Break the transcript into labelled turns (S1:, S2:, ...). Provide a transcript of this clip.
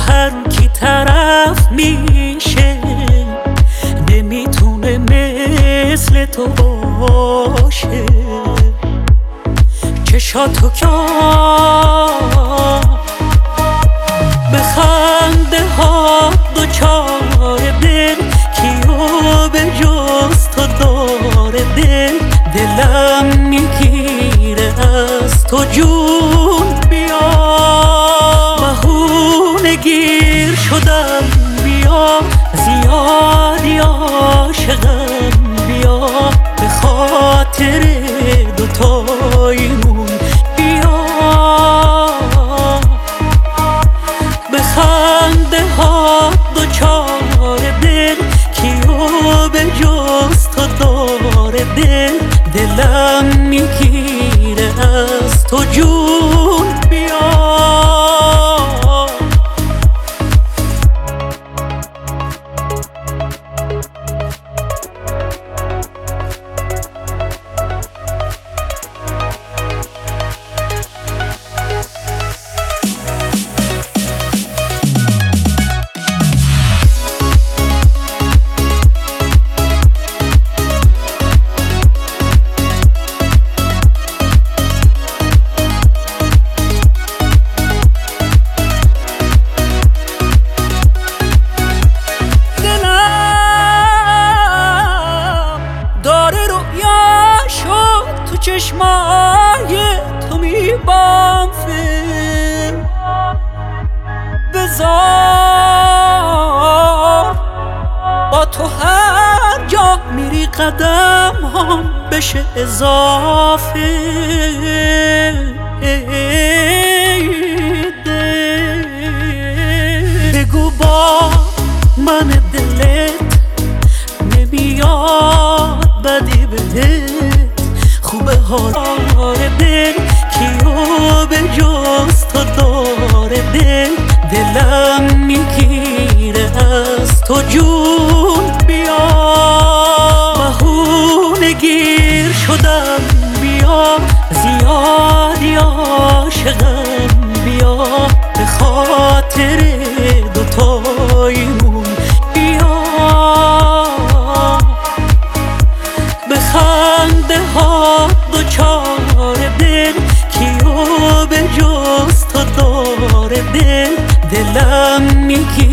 S1: هر کی طرف میشه نمیتونه مثل تو باشه. چشاتو که به خنده ها دوچار دل، کیو به جز تو داره دل. دلم میگیره از تو جون بیا، بهونه گیر شدم بیا، زیادی عاشقم بیا، به خاطر دوتاییمون بیا. به خنده ها دوچار دل، کیو به جز تو داره دل. دلم میگیره از تو جون بیا. چشمای تو میبافه، بذار با تو هر جا میری قدم هم بشه اضافه. بگو با من دلت نمیاد بدی بهت، خوبه حال دل، کیو به جز تو داره دل. دلم میگیره از تو جون بیا، بهونه گیر شدم بیا، زیادی عاشقم بیا، به خاطر دوتاییمون بیا. به خنده ها دوچار دل، کیو به جز تو داره دل. دلم میگی